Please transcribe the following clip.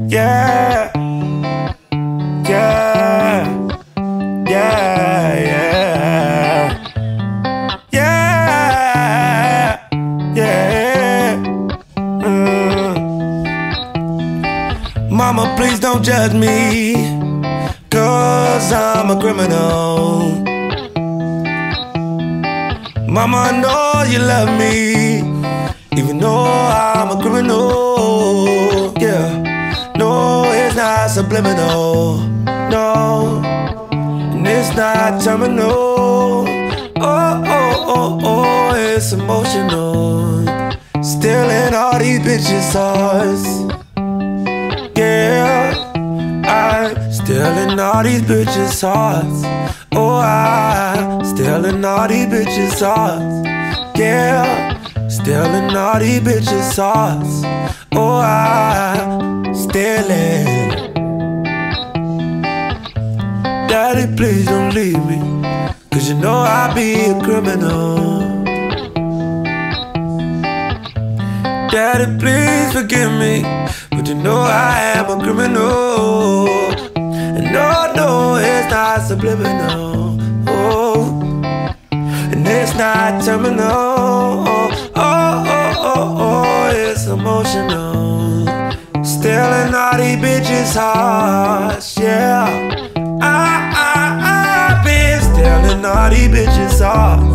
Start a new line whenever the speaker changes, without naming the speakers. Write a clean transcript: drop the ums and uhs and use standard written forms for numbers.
Yeah, yeah, yeah, yeah, yeah, yeah. Mama, please don't judge me, 'cause I'm a criminal. Mama, I know you love me, even though I'm a criminal. Yeah, no, it's not subliminal, no, and it's not terminal. Oh, oh, oh, oh, it's emotional. Stealing all these bitches' hearts. Yeah, I'm stealing all these bitches' hearts. Oh, I'm stealing all these bitches' hearts. Yeah, stealing all these bitches' hearts. Oh, I'm stealing. Daddy, please don't leave me, 'cause you know I'll be a criminal. Daddy, please forgive me, but you know I am a criminal. And no, no, it's not subliminal. Oh, and it's not terminal. Oh, oh, oh, oh, it's emotional. Stealing all these bitches' hearts, yeah. I've been stealing all these bitches' hearts.